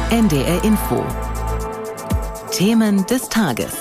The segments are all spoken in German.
NDR Info. Themen des Tages.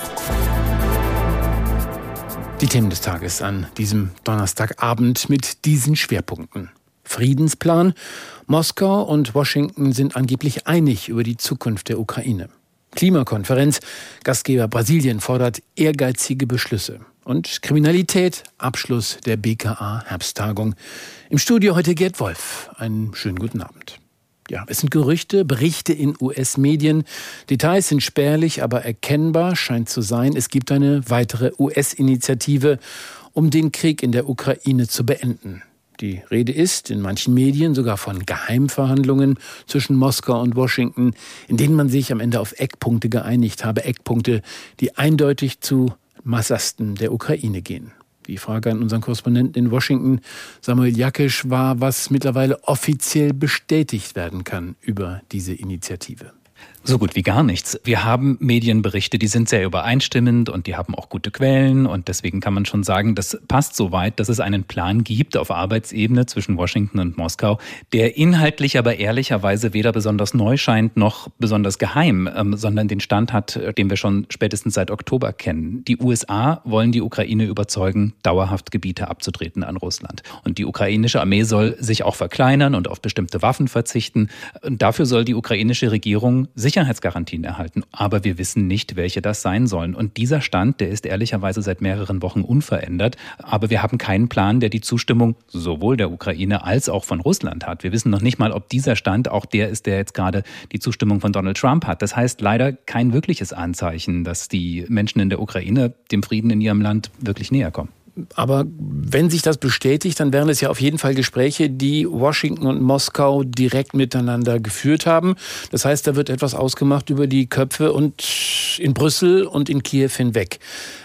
Die Themen des Tages an diesem Donnerstagabend mit diesen Schwerpunkten. Friedensplan. Moskau und Washington sind angeblich einig über die Zukunft der Ukraine. Klimakonferenz. Gastgeber Brasilien fordert ehrgeizige Beschlüsse. Und Kriminalität. Abschluss der BKA-Herbsttagung. Im Studio heute Gerd Wolf. Einen schönen guten Abend. Ja, es sind Gerüchte, Berichte in US-Medien. Details sind spärlich, aber erkennbar scheint zu sein, es gibt eine weitere US-Initiative, um den Krieg in der Ukraine zu beenden. Die Rede ist in manchen Medien sogar von Geheimverhandlungen zwischen Moskau und Washington, in denen man sich am Ende auf Eckpunkte geeinigt habe. Eckpunkte, die eindeutig zu Massasten der Ukraine gehen. Die Frage an unseren Korrespondenten in Washington, Samuel Jakisch, war, was mittlerweile offiziell bestätigt werden kann über diese Initiative. So gut wie gar nichts. Wir haben Medienberichte, die sind sehr übereinstimmend und die haben auch gute Quellen und deswegen kann man schon sagen, das passt so weit, dass es einen Plan gibt auf Arbeitsebene zwischen Washington und Moskau, der inhaltlich aber ehrlicherweise weder besonders neu scheint noch besonders geheim, sondern den Stand hat, den wir schon spätestens seit Oktober kennen. Die USA wollen die Ukraine überzeugen, dauerhaft Gebiete abzutreten an Russland. Und die ukrainische Armee soll sich auch verkleinern und auf bestimmte Waffen verzichten. Und dafür soll die ukrainische Regierung Sicherheitsgarantien erhalten, aber wir wissen nicht, welche das sein sollen. Und dieser Stand, der ist ehrlicherweise seit mehreren Wochen unverändert, aber wir haben keinen Plan, der die Zustimmung sowohl der Ukraine als auch von Russland hat. Wir wissen noch nicht mal, ob dieser Stand auch der ist, der jetzt gerade die Zustimmung von Donald Trump hat. Das heißt leider kein wirkliches Anzeichen, dass die Menschen in der Ukraine dem Frieden in ihrem Land wirklich näher kommen. Aber wenn sich das bestätigt, dann wären es ja auf jeden Fall Gespräche, die Washington und Moskau direkt miteinander geführt haben. Das heißt, da wird etwas ausgemacht über die Köpfe und in Brüssel und in Kiew hinweg.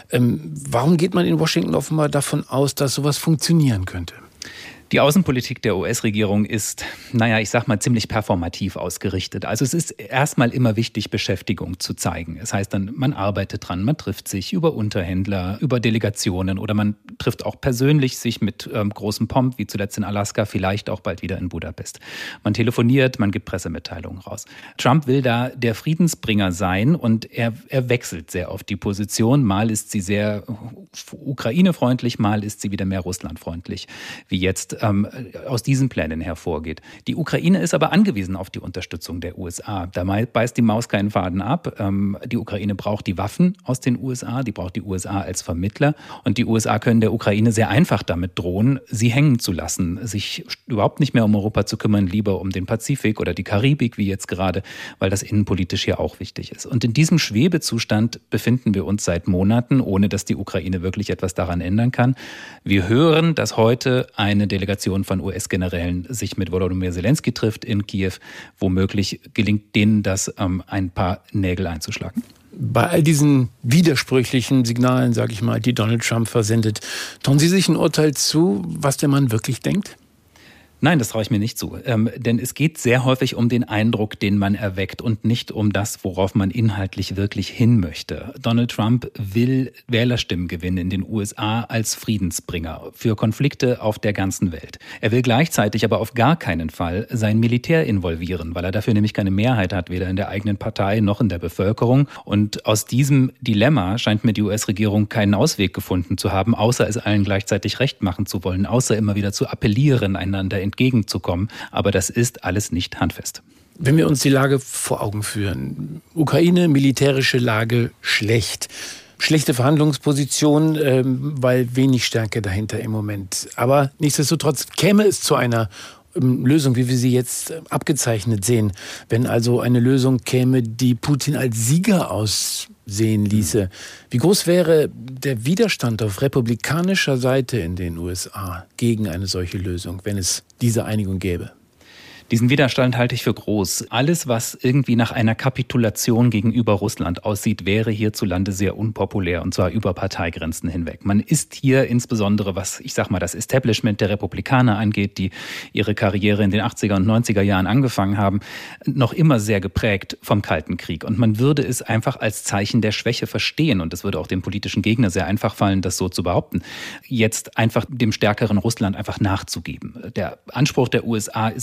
Warum geht man in Washington offenbar davon aus, dass sowas funktionieren könnte? Die Außenpolitik der US-Regierung ist, ich sag mal, ziemlich performativ ausgerichtet. Also es ist erstmal immer wichtig, Beschäftigung zu zeigen. Es heißt dann, man arbeitet dran, man trifft sich über Unterhändler, über Delegationen oder man trifft auch persönlich sich mit großem Pomp, wie zuletzt in Alaska, vielleicht auch bald wieder in Budapest. Man telefoniert, man gibt Pressemitteilungen raus. Trump will da der Friedensbringer sein und er wechselt sehr auf die Position. Mal ist sie sehr ukrainefreundlich, mal ist sie wieder mehr russlandfreundlich, wie jetzt aus diesen Plänen hervorgeht. Die Ukraine ist aber angewiesen auf die Unterstützung der USA. Da beißt die Maus keinen Faden ab. Die Ukraine braucht die Waffen aus den USA, die braucht die USA als Vermittler und die USA können der Ukraine sehr einfach damit drohen, sie hängen zu lassen, sich überhaupt nicht mehr um Europa zu kümmern, lieber um den Pazifik oder die Karibik, wie jetzt gerade, weil das innenpolitisch hier auch wichtig ist. Und in diesem Schwebezustand befinden wir uns seit Monaten, ohne dass die Ukraine wirklich etwas daran ändern kann. Wir hören, dass heute eine Delegation von US-Generälen sich mit Volodymyr Zelensky trifft in Kiew. Womöglich gelingt denen das, ein paar Nägel einzuschlagen. Bei all diesen widersprüchlichen Signalen, sage ich mal, die Donald Trump versendet, trauen Sie sich ein Urteil zu, was der Mann wirklich denkt? Nein, das traue ich mir nicht zu. Denn es geht sehr häufig um den Eindruck, den man erweckt und nicht um das, worauf man inhaltlich wirklich hin möchte. Donald Trump will Wählerstimmen gewinnen in den USA als Friedensbringer für Konflikte auf der ganzen Welt. Er will gleichzeitig aber auf gar keinen Fall sein Militär involvieren, weil er dafür nämlich keine Mehrheit hat, weder in der eigenen Partei noch in der Bevölkerung. Und aus diesem Dilemma scheint mir die US-Regierung keinen Ausweg gefunden zu haben, außer es allen gleichzeitig recht machen zu wollen, außer immer wieder zu appellieren, einander entgegenzukommen. Aber das ist alles nicht handfest. Wenn wir uns die Lage vor Augen führen, Ukraine, militärische Lage schlecht. Schlechte Verhandlungsposition, weil wenig Stärke dahinter im Moment. Aber nichtsdestotrotz käme es zu einer Lösung, wie wir sie jetzt abgezeichnet sehen. Wenn also eine Lösung käme, die Putin als Sieger aussehen ließe. Wie groß wäre der Widerstand auf republikanischer Seite in den USA gegen eine solche Lösung, wenn es diese Einigung gäbe? Diesen Widerstand halte ich für groß. Alles, was irgendwie nach einer Kapitulation gegenüber Russland aussieht, wäre hierzulande sehr unpopulär, und zwar über Parteigrenzen hinweg. Man ist hier insbesondere, was das Establishment der Republikaner angeht, die ihre Karriere in den 80er und 90er Jahren angefangen haben, noch immer sehr geprägt vom Kalten Krieg. Und man würde es einfach als Zeichen der Schwäche verstehen, und es würde auch dem politischen Gegner sehr einfach fallen, das so zu behaupten, jetzt einfach dem stärkeren Russland einfach nachzugeben. Der Anspruch der USA ist eine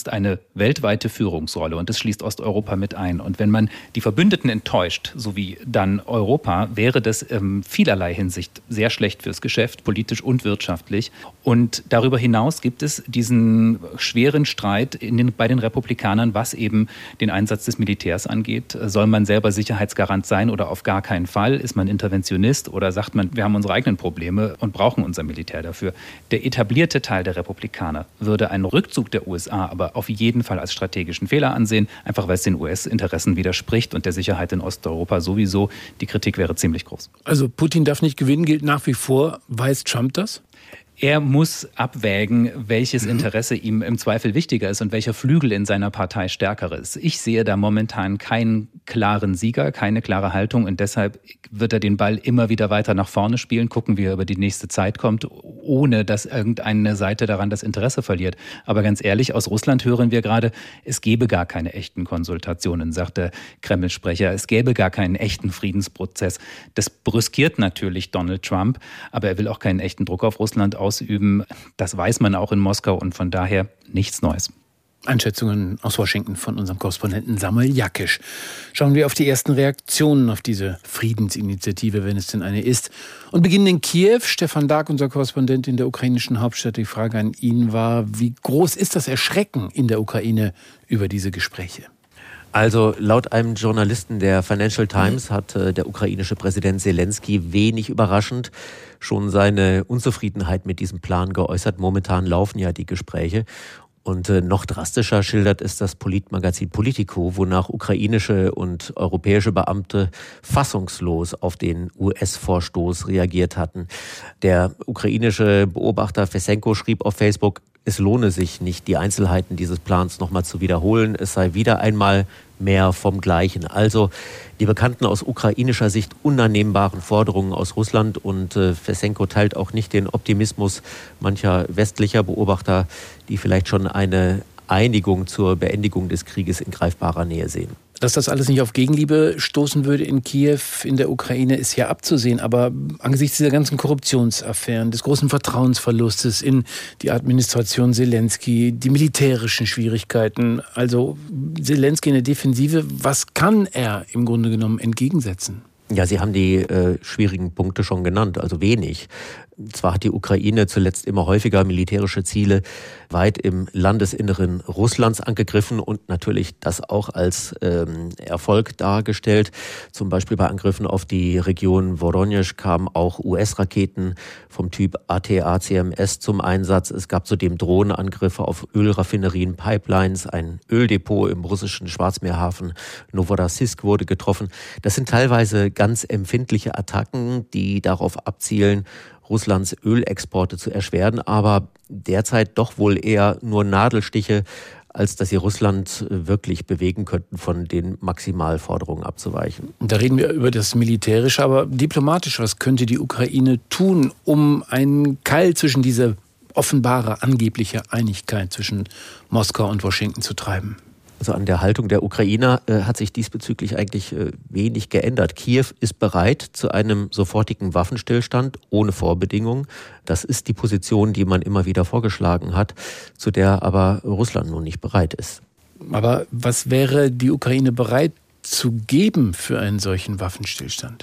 weltweite Führungsrolle und das schließt Osteuropa mit ein. Und wenn man die Verbündeten enttäuscht, so wie dann Europa, wäre das in vielerlei Hinsicht sehr schlecht fürs Geschäft, politisch und wirtschaftlich. Und darüber hinaus gibt es diesen schweren Streit bei den Republikanern, was eben den Einsatz des Militärs angeht. Soll man selber Sicherheitsgarant sein oder auf gar keinen Fall? Ist man Interventionist oder sagt man, wir haben unsere eigenen Probleme und brauchen unser Militär dafür? Der etablierte Teil der Republikaner würde einen Rückzug der USA aber auf jeden Fall als strategischen Fehler ansehen, einfach weil es den US-Interessen widerspricht und der Sicherheit in Osteuropa sowieso. Die Kritik wäre ziemlich groß. Also Putin darf nicht gewinnen, gilt nach wie vor. Weiß Trump das? Er muss abwägen, welches Interesse ihm im Zweifel wichtiger ist und welcher Flügel in seiner Partei stärker ist. Ich sehe da momentan keinen klaren Sieger, keine klare Haltung und deshalb wird er den Ball immer wieder weiter nach vorne spielen, gucken, wie er über die nächste Zeit kommt, ohne dass irgendeine Seite daran das Interesse verliert. Aber ganz ehrlich, aus Russland hören wir gerade, es gäbe gar keine echten Konsultationen, sagt der Kreml-Sprecher. Es gäbe gar keinen echten Friedensprozess. Das brüskiert natürlich Donald Trump, aber er will auch keinen echten Druck auf Russland ausüben. Das weiß man auch in Moskau und von daher nichts Neues. Einschätzungen aus Washington von unserem Korrespondenten Samuel Jakisch. Schauen wir auf die ersten Reaktionen auf diese Friedensinitiative, wenn es denn eine ist. Und beginnen in Kiew. Stefan Dark, unser Korrespondent in der ukrainischen Hauptstadt. Die Frage an ihn war, wie groß ist das Erschrecken in der Ukraine über diese Gespräche? Also laut einem Journalisten der Financial Times hat der ukrainische Präsident Zelensky wenig überraschend schon seine Unzufriedenheit mit diesem Plan geäußert. Momentan laufen ja die Gespräche. Und noch drastischer schildert es das Politmagazin Politico, wonach ukrainische und europäische Beamte fassungslos auf den US-Vorstoß reagiert hatten. Der ukrainische Beobachter Fesenko schrieb auf Facebook, es lohne sich nicht, die Einzelheiten dieses Plans nochmal zu wiederholen. Es sei wieder einmal mehr vom Gleichen. Also die bekannten aus ukrainischer Sicht unannehmbaren Forderungen aus Russland und Fesenko teilt auch nicht den Optimismus mancher westlicher Beobachter, die vielleicht schon eine Einigung zur Beendigung des Krieges in greifbarer Nähe sehen. Dass das alles nicht auf Gegenliebe stoßen würde in Kiew, in der Ukraine, ist ja abzusehen. Aber angesichts dieser ganzen Korruptionsaffären, des großen Vertrauensverlustes in die Administration Zelensky, die militärischen Schwierigkeiten, also Zelensky in der Defensive, was kann er im Grunde genommen entgegensetzen? Ja, Sie haben die schwierigen Punkte schon genannt, also wenig. Zwar hat die Ukraine zuletzt immer häufiger militärische Ziele weit im Landesinneren Russlands angegriffen und natürlich das auch als Erfolg dargestellt. Zum Beispiel bei Angriffen auf die Region Woronezh kamen auch US-Raketen vom Typ AT-ACMS zum Einsatz. Es gab zudem Drohnenangriffe auf Ölraffinerien, Pipelines, ein Öldepot im russischen Schwarzmeerhafen Novorossiysk wurde getroffen. Das sind teilweise ganz empfindliche Attacken, die darauf abzielen, Russlands Ölexporte zu erschweren, aber derzeit doch wohl eher nur Nadelstiche, als dass sie Russland wirklich bewegen könnten, von den Maximalforderungen abzuweichen. Da reden wir über das Militärische, aber diplomatisch, was könnte die Ukraine tun, um einen Keil zwischen diese offenbare, angebliche Einigkeit zwischen Moskau und Washington zu treiben? Also an der Haltung der Ukrainer hat sich diesbezüglich eigentlich wenig geändert. Kiew ist bereit zu einem sofortigen Waffenstillstand ohne Vorbedingungen. Das ist die Position, die man immer wieder vorgeschlagen hat, zu der aber Russland nun nicht bereit ist. Aber was wäre die Ukraine bereit zu geben für einen solchen Waffenstillstand?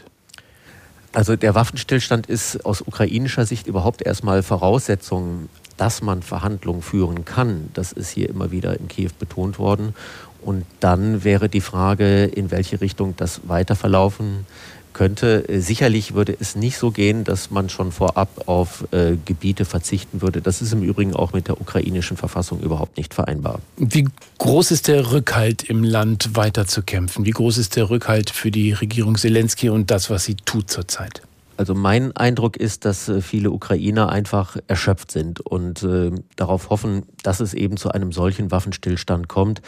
Also der Waffenstillstand ist aus ukrainischer Sicht überhaupt erstmal Voraussetzung, dass man Verhandlungen führen kann. Das ist hier immer wieder in Kiew betont worden. Und dann wäre die Frage, in welche Richtung das weiter verlaufen könnte. Sicherlich würde es nicht so gehen, dass man schon vorab auf Gebiete verzichten würde. Das ist im Übrigen auch mit der ukrainischen Verfassung überhaupt nicht vereinbar. Wie groß ist der Rückhalt im Land, weiter zu kämpfen? Wie groß ist der Rückhalt für die Regierung Zelensky und das, was sie tut zurzeit? Also mein Eindruck ist, dass viele Ukrainer einfach erschöpft sind und darauf hoffen, dass es eben zu einem solchen Waffenstillstand kommt.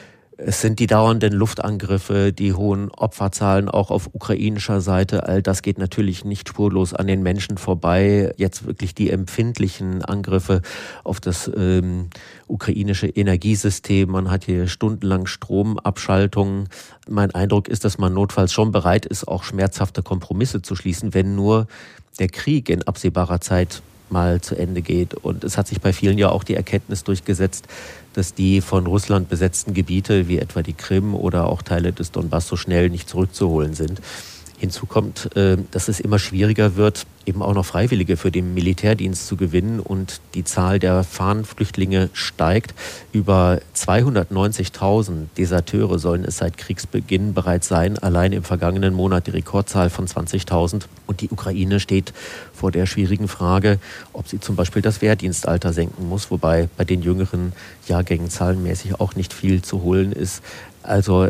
Es sind die dauernden Luftangriffe, die hohen Opferzahlen auch auf ukrainischer Seite. All das geht natürlich nicht spurlos an den Menschen vorbei. Jetzt wirklich die empfindlichen Angriffe auf das ukrainische Energiesystem. Man hat hier stundenlang Stromabschaltungen. Mein Eindruck ist, dass man notfalls schon bereit ist, auch schmerzhafte Kompromisse zu schließen, wenn nur der Krieg in absehbarer Zeit mal zu Ende geht. Und es hat sich bei vielen ja auch die Erkenntnis durchgesetzt, dass die von Russland besetzten Gebiete, wie etwa die Krim oder auch Teile des Donbass, so schnell nicht zurückzuholen sind. Hinzu kommt, dass es immer schwieriger wird, eben auch noch Freiwillige für den Militärdienst zu gewinnen, und die Zahl der Fahnenflüchtlinge steigt. Über 290.000 Deserteure sollen es seit Kriegsbeginn bereits sein. Allein im vergangenen Monat die Rekordzahl von 20.000. Und die Ukraine steht vor der schwierigen Frage, ob sie zum Beispiel das Wehrdienstalter senken muss, wobei bei den jüngeren Jahrgängen zahlenmäßig auch nicht viel zu holen ist. Also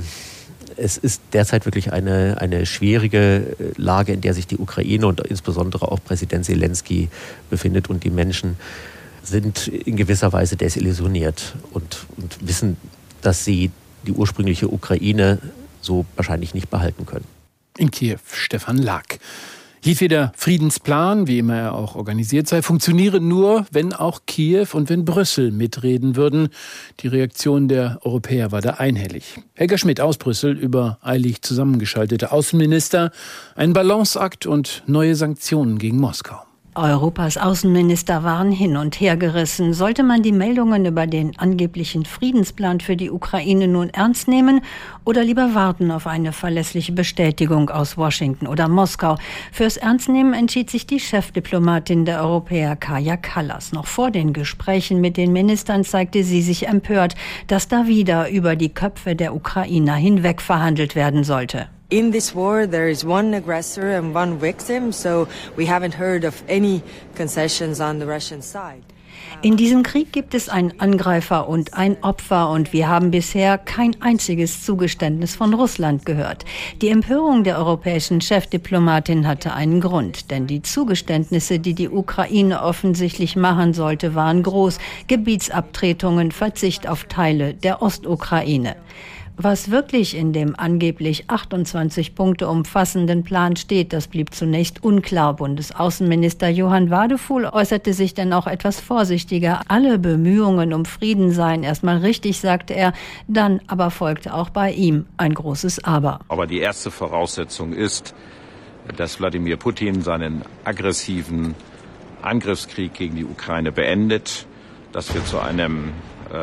es ist derzeit wirklich eine schwierige Lage, in der sich die Ukraine und insbesondere auch Präsident Selenskyj befindet. Und die Menschen sind in gewisser Weise desillusioniert und wissen, dass sie die ursprüngliche Ukraine so wahrscheinlich nicht behalten können. In Kiew Stefan Lack. Jedweder Friedensplan, wie immer er auch organisiert sei, funktioniere nur, wenn auch Kiew und wenn Brüssel mitreden würden. Die Reaktion der Europäer war da einhellig. Helga Schmidt aus Brüssel über eilig zusammengeschaltete Außenminister, ein Balanceakt und neue Sanktionen gegen Moskau. Europas Außenminister waren hin und her gerissen. Sollte man die Meldungen über den angeblichen Friedensplan für die Ukraine nun ernst nehmen oder lieber warten auf eine verlässliche Bestätigung aus Washington oder Moskau? Fürs Ernstnehmen entschied sich die Chefdiplomatin der Europäer, Kaja Kallas. Noch vor den Gesprächen mit den Ministern zeigte sie sich empört, dass da wieder über die Köpfe der Ukrainer hinweg verhandelt werden sollte. In this war, there is one aggressor and one victim, so we haven't heard of any concessions on the Russian side. In diesem Krieg gibt es einen Angreifer und ein Opfer, und wir haben bisher kein einziges Zugeständnis von Russland gehört. Die Empörung der europäischen Chefdiplomatin hatte einen Grund, denn die Zugeständnisse, die die Ukraine offensichtlich machen sollte, waren groß: Gebietsabtretungen, Verzicht auf Teile der Ostukraine. Was wirklich in dem angeblich 28 Punkte umfassenden Plan steht, das blieb zunächst unklar. Bundesaußenminister Johann Wadefuhl äußerte sich dann auch etwas vorsichtiger. Alle Bemühungen um Frieden seien erstmal richtig, sagte er. Dann aber folgte auch bei ihm ein großes Aber. Aber die erste Voraussetzung ist, dass Wladimir Putin seinen aggressiven Angriffskrieg gegen die Ukraine beendet, dass wir zu einem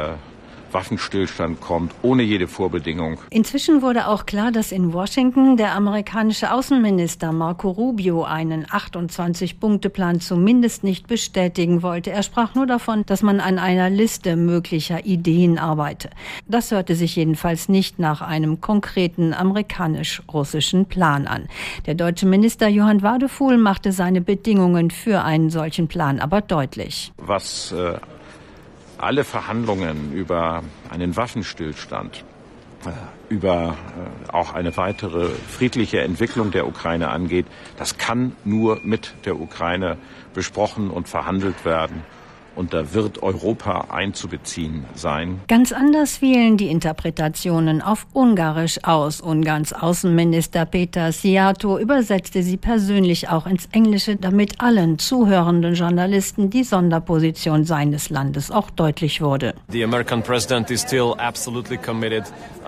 Waffenstillstand kommt, ohne jede Vorbedingung. Inzwischen wurde auch klar, dass in Washington der amerikanische Außenminister Marco Rubio einen 28-Punkte-Plan zumindest nicht bestätigen wollte. Er sprach nur davon, dass man an einer Liste möglicher Ideen arbeite. Das hörte sich jedenfalls nicht nach einem konkreten amerikanisch-russischen Plan an. Der deutsche Minister Johann Wadefuhl machte seine Bedingungen für einen solchen Plan aber deutlich. Was alle Verhandlungen über einen Waffenstillstand, über auch eine weitere friedliche Entwicklung der Ukraine angeht, das kann nur mit der Ukraine besprochen und verhandelt werden. Und da wird Europa einzubeziehen sein. Ganz anders fielen die Interpretationen auf Ungarisch aus. Ungarns Außenminister Péter Szijjártó übersetzte sie persönlich auch ins Englische, damit allen zuhörenden Journalisten die Sonderposition seines Landes auch deutlich wurde. The American president is still absolutely committed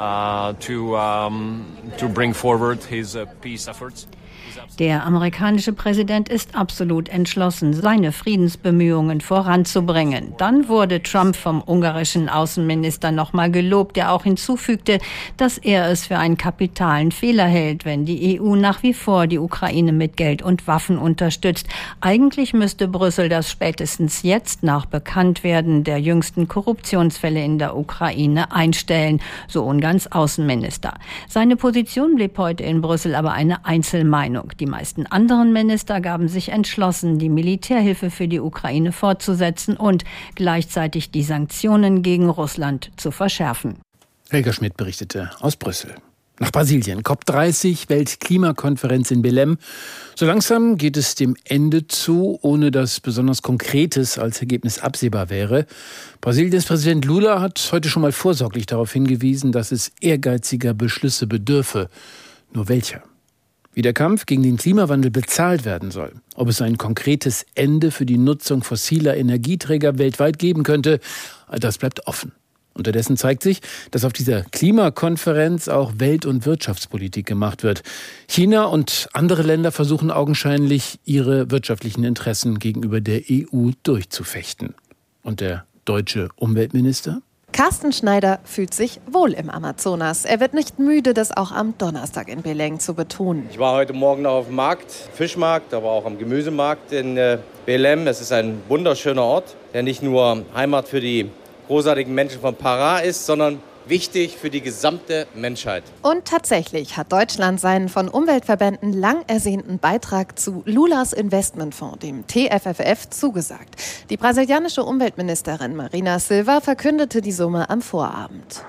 to bring forward his peace efforts. Der amerikanische Präsident ist absolut entschlossen, seine Friedensbemühungen voranzubringen. Dann wurde Trump vom ungarischen Außenminister nochmal gelobt, der auch hinzufügte, dass er es für einen kapitalen Fehler hält, wenn die EU nach wie vor die Ukraine mit Geld und Waffen unterstützt. Eigentlich müsste Brüssel das spätestens jetzt nach Bekanntwerden der jüngsten Korruptionsfälle in der Ukraine einstellen, so Ungarns Außenminister. Seine Position blieb heute in Brüssel aber eine Einzelmeinung. Die meisten anderen Minister gaben sich entschlossen, die Militärhilfe für die Ukraine fortzusetzen und gleichzeitig die Sanktionen gegen Russland zu verschärfen. Helga Schmidt berichtete aus Brüssel. Nach Brasilien, COP30, Weltklimakonferenz in Belém. So langsam geht es dem Ende zu, ohne dass besonders Konkretes als Ergebnis absehbar wäre. Brasiliens Präsident Lula hat heute schon mal vorsorglich darauf hingewiesen, dass es ehrgeiziger Beschlüsse bedürfe. Nur welcher? Wie der Kampf gegen den Klimawandel bezahlt werden soll, ob es ein konkretes Ende für die Nutzung fossiler Energieträger weltweit geben könnte, das bleibt offen. Unterdessen zeigt sich, dass auf dieser Klimakonferenz auch Welt- und Wirtschaftspolitik gemacht wird. China und andere Länder versuchen augenscheinlich, ihre wirtschaftlichen Interessen gegenüber der EU durchzufechten. Und der deutsche Umweltminister? Carsten Schneider fühlt sich wohl im Amazonas. Er wird nicht müde, das auch am Donnerstag in Belém zu betonen. Ich war heute Morgen noch auf dem Markt, Fischmarkt, aber auch am Gemüsemarkt in Belém. Es ist ein wunderschöner Ort, der nicht nur Heimat für die großartigen Menschen von Pará ist, sondern wichtig für die gesamte Menschheit. Und tatsächlich hat Deutschland seinen von Umweltverbänden lang ersehnten Beitrag zu Lulas Investmentfonds, dem TFFF, zugesagt. Die brasilianische Umweltministerin Marina Silva verkündete die Summe am Vorabend.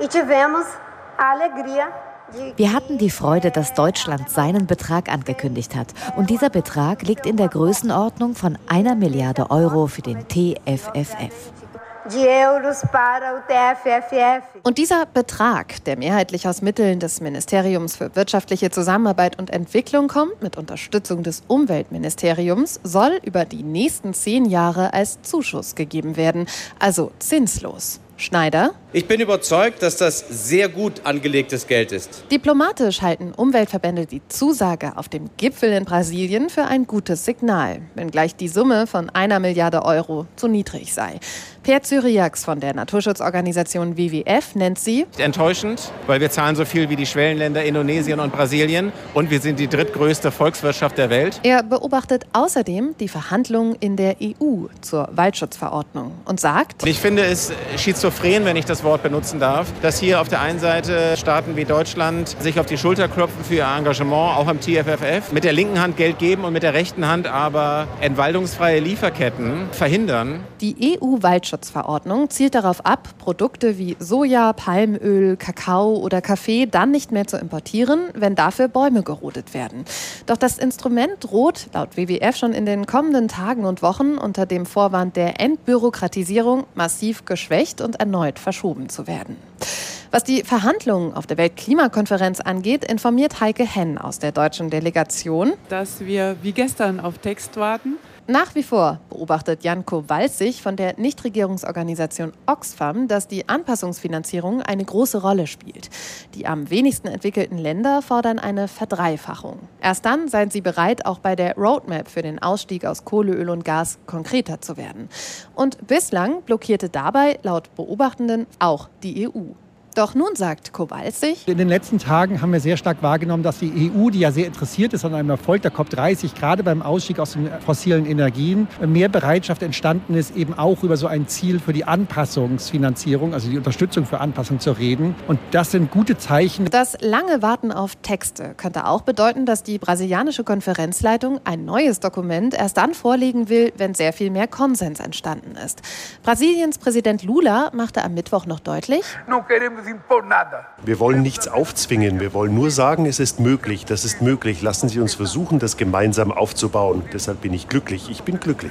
Wir hatten die Freude, dass Deutschland seinen Betrag angekündigt hat. Und dieser Betrag liegt in der Größenordnung von 1 Milliarde Euro für den TFFF. Und dieser Betrag, der mehrheitlich aus Mitteln des Ministeriums für wirtschaftliche Zusammenarbeit und Entwicklung kommt, mit Unterstützung des Umweltministeriums, soll über die nächsten 10 Jahre als Zuschuss gegeben werden, also zinslos. Schneider? Ich bin überzeugt, dass das sehr gut angelegtes Geld ist. Diplomatisch halten Umweltverbände die Zusage auf dem Gipfel in Brasilien für ein gutes Signal, wenngleich die Summe von 1 Milliarde Euro zu niedrig sei. Per Cyriax von der Naturschutzorganisation WWF nennt sie enttäuschend, weil wir zahlen so viel wie die Schwellenländer Indonesien und Brasilien und wir sind die drittgrößte Volkswirtschaft der Welt. Er beobachtet außerdem die Verhandlungen in der EU zur Waldschutzverordnung und sagt: Ich finde es schizophren, wenn ich das Wort benutzen darf, dass hier auf der einen Seite Staaten wie Deutschland sich auf die Schulter klopfen für ihr Engagement, auch am TFFF, mit der linken Hand Geld geben und mit der rechten Hand aber entwaldungsfreie Lieferketten verhindern. Die EU-Waldschutzverordnung zielt darauf ab, Produkte wie Soja, Palmöl, Kakao oder Kaffee dann nicht mehr zu importieren, wenn dafür Bäume gerodet werden. Doch das Instrument droht laut WWF schon in den kommenden Tagen und Wochen unter dem Vorwand der Entbürokratisierung massiv geschwächt und erneut verschoben zu werden. Was die Verhandlungen auf der Weltklimakonferenz angeht, informiert Heike Henn aus der deutschen Delegation, dass wir wie gestern auf Text warten. Nach wie vor beobachtet Jan Kowalsig von der Nichtregierungsorganisation Oxfam, dass die Anpassungsfinanzierung eine große Rolle spielt. Die am wenigsten entwickelten Länder fordern eine Verdreifachung. Erst dann seien sie bereit, auch bei der Roadmap für den Ausstieg aus Kohle, Öl und Gas konkreter zu werden. Und bislang blockierte dabei laut Beobachtenden auch die EU. Doch nun sagt Kowalsig: In den letzten Tagen haben wir sehr stark wahrgenommen, dass die EU, die ja sehr interessiert ist an einem Erfolg der COP30, gerade beim Ausstieg aus den fossilen Energien, mehr Bereitschaft entstanden ist, eben auch über so ein Ziel für die Anpassungsfinanzierung, also die Unterstützung für Anpassung zu reden. Und das sind gute Zeichen. Das lange Warten auf Texte könnte auch bedeuten, dass die brasilianische Konferenzleitung ein neues Dokument erst dann vorlegen will, wenn sehr viel mehr Konsens entstanden ist. Brasiliens Präsident Lula machte am Mittwoch noch deutlich: Wir wollen nichts aufzwingen, wir wollen nur sagen, es ist möglich, das ist möglich. Lassen Sie uns versuchen, das gemeinsam aufzubauen. Deshalb bin ich glücklich, ich bin glücklich.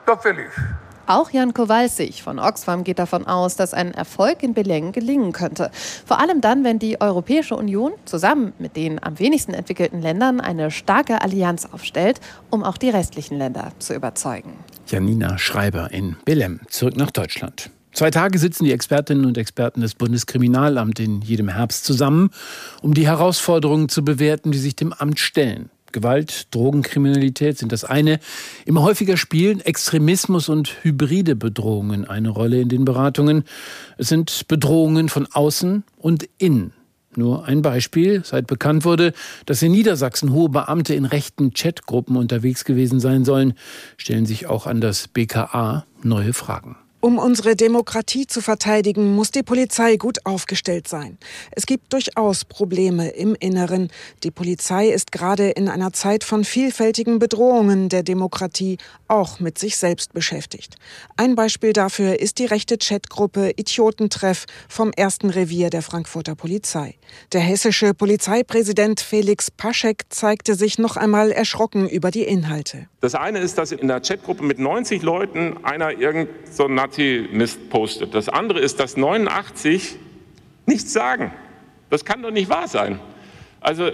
Auch Jan Kowalsig von Oxfam geht davon aus, dass ein Erfolg in Belém gelingen könnte. Vor allem dann, wenn die Europäische Union zusammen mit den am wenigsten entwickelten Ländern eine starke Allianz aufstellt, um auch die restlichen Länder zu überzeugen. Janina Schreiber in Belém. Zurück nach Deutschland. 2 Tage sitzen die Expertinnen und Experten des Bundeskriminalamts in jedem Herbst zusammen, um die Herausforderungen zu bewerten, die sich dem Amt stellen. Gewalt, Drogenkriminalität sind das eine. Immer häufiger spielen Extremismus und hybride Bedrohungen eine Rolle in den Beratungen. Es sind Bedrohungen von außen und innen. Nur ein Beispiel: Seit bekannt wurde, dass in Niedersachsen hohe Beamte in rechten Chatgruppen unterwegs gewesen sein sollen, stellen sich auch an das BKA neue Fragen. Um unsere Demokratie zu verteidigen, muss die Polizei gut aufgestellt sein. Es gibt durchaus Probleme im Inneren. Die Polizei ist gerade in einer Zeit von vielfältigen Bedrohungen der Demokratie auch mit sich selbst beschäftigt. Ein Beispiel dafür ist die rechte Chatgruppe Idiotentreff vom 1. Revier der Frankfurter Polizei. Der hessische Polizeipräsident Felix Paschek zeigte sich noch einmal erschrocken über die Inhalte. Das eine ist, dass in der Chatgruppe mit 90 Leuten einer so einen Nazi-Mist postet. Das andere ist, dass 89 nichts sagen. Das kann doch nicht wahr sein. Also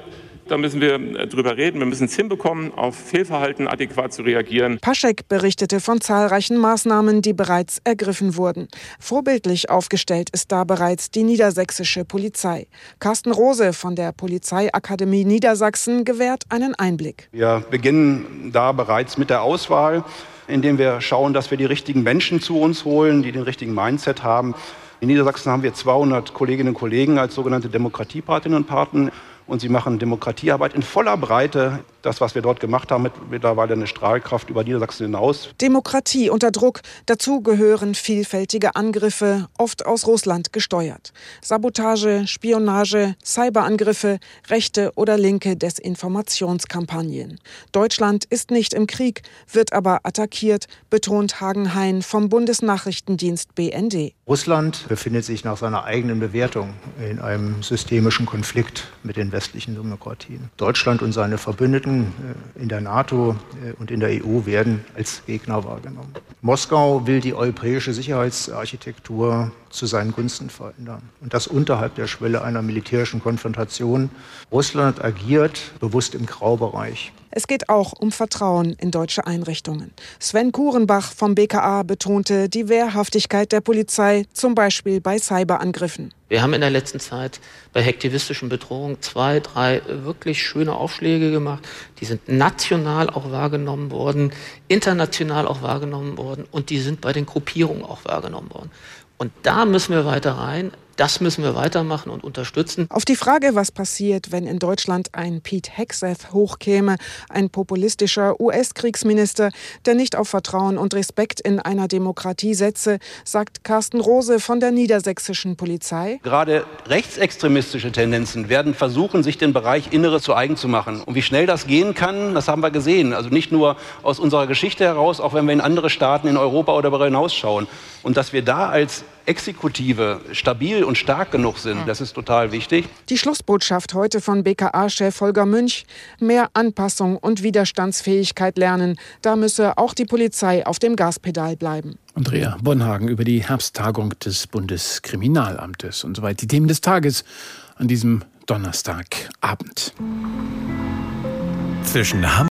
Da müssen wir drüber reden. Wir müssen es hinbekommen, auf Fehlverhalten adäquat zu reagieren. Paschek berichtete von zahlreichen Maßnahmen, die bereits ergriffen wurden. Vorbildlich aufgestellt ist da bereits die niedersächsische Polizei. Carsten Rose von der Polizeiakademie Niedersachsen gewährt einen Einblick. Wir beginnen da bereits mit der Auswahl, indem wir schauen, dass wir die richtigen Menschen zu uns holen, die den richtigen Mindset haben. In Niedersachsen haben wir 200 Kolleginnen und Kollegen als sogenannte Demokratiepatinnen und Paten. Und sie machen Demokratiearbeit in voller Breite. Das, was wir dort gemacht haben, hat mittlerweile eine Strahlkraft über Niedersachsen hinaus. Demokratie unter Druck. Dazu gehören vielfältige Angriffe, oft aus Russland gesteuert. Sabotage, Spionage, Cyberangriffe, rechte oder linke Desinformationskampagnen. Deutschland ist nicht im Krieg, wird aber attackiert, betont Hagen Hein vom Bundesnachrichtendienst BND. Russland befindet sich nach seiner eigenen Bewertung in einem systemischen Konflikt mit den westlichen Demokratien. Deutschland und seine Verbündeten in der NATO und in der EU werden als Gegner wahrgenommen. Moskau will die europäische Sicherheitsarchitektur zu seinen Gunsten verändern. Und das unterhalb der Schwelle einer militärischen Konfrontation. Russland agiert bewusst im Graubereich. Es geht auch um Vertrauen in deutsche Einrichtungen. Sven Kurenbach vom BKA betonte die Wehrhaftigkeit der Polizei, zum Beispiel bei Cyberangriffen. Wir haben in der letzten Zeit bei hektivistischen Bedrohungen 2, 3 wirklich schöne Aufschläge gemacht. Die sind national auch wahrgenommen worden, international auch wahrgenommen worden und die sind bei den Gruppierungen auch wahrgenommen worden. Und da müssen wir weiter rein. Das müssen wir weitermachen und unterstützen. Auf die Frage, was passiert, wenn in Deutschland ein Pete Hegseth hochkäme, ein populistischer US-Kriegsminister, der nicht auf Vertrauen und Respekt in einer Demokratie setze, sagt Carsten Rose von der niedersächsischen Polizei. Gerade rechtsextremistische Tendenzen werden versuchen, sich den Bereich Innere zu eigen zu machen. Und wie schnell das gehen kann, das haben wir gesehen. Also nicht nur aus unserer Geschichte heraus, auch wenn wir in andere Staaten in Europa oder darüber hinaus schauen. Und dass wir da als Exekutive stabil und stark genug sind, das ist total wichtig. Die Schlussbotschaft heute von BKA-Chef Holger Münch: mehr Anpassung und Widerstandsfähigkeit lernen. Da müsse auch die Polizei auf dem Gaspedal bleiben. Andrea Bonhagen über die Herbsttagung des Bundeskriminalamtes. Und soweit die Themen des Tages an diesem Donnerstagabend. Zwischen